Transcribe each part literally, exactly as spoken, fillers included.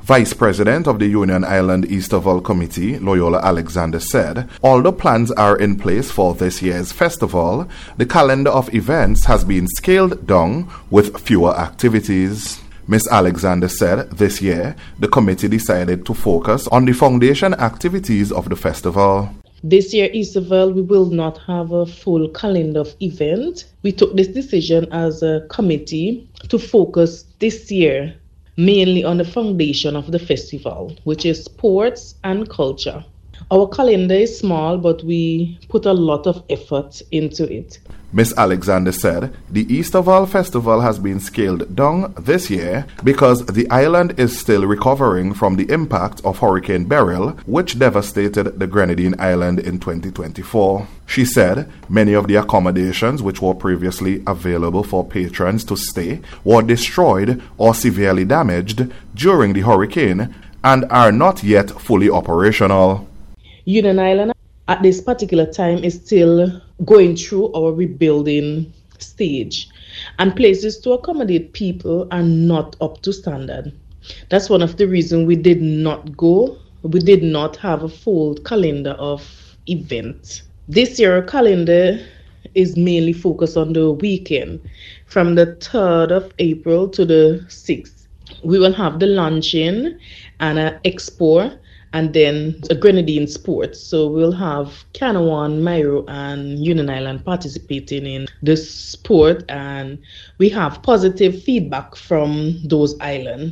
Vice President of the Union Island Easterval Committee, Loyola Alexander, said, although plans are in place for this year's festival, the calendar of events has been scaled down with fewer activities. Miz Alexander said this year, the committee decided to focus on the foundation activities of the festival. This year, Easterval, we will not have a full calendar of events. We took this decision as a committee to focus this year mainly on the foundation of the festival, which is sports and culture. Our calendar is small, but we put a lot of effort into it. Miz Alexander said the Easterval Festival has been scaled down this year because the island is still recovering from the impact of Hurricane Beryl, which devastated the Grenadine Island in twenty twenty-four. She said many of the accommodations which were previously available for patrons to stay were destroyed or severely damaged during the hurricane and are not yet fully operational. Union Island at this particular time is still going through our rebuilding stage, and places to accommodate people are not up to standard. That's one of the reasons we did not go, we did not have a full calendar of events. This year, our calendar is mainly focused on the weekend from the third of April to the sixth. We will have the luncheon and an expo, and then a Grenadine sports. So we'll have Canawan, Myro, and Union Island participating in this sport, and we have positive feedback from those islands.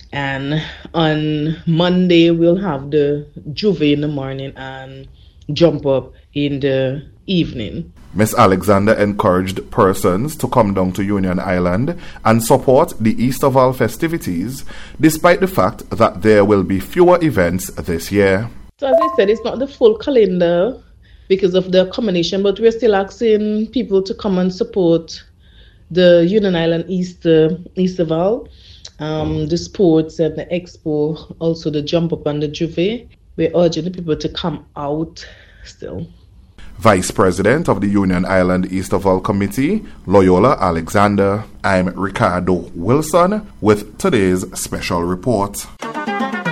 And on Monday, we'll have the Juve in the morning and jump up in the evening. Miz Alexander encouraged persons to come down to Union Island and support the Easterval festivities, despite the fact that there will be fewer events this year. So as I said, it's not the full calendar because of the accommodation, but we're still asking people to come and support the Union Island Easter Easterval, um, the sports and the expo, also the jump up and the Juve. We're urging the people to come out still. Vice President of the Union Island Easterval Committee, Loyola Alexander. I'm Ricardo Wilson with today's special report.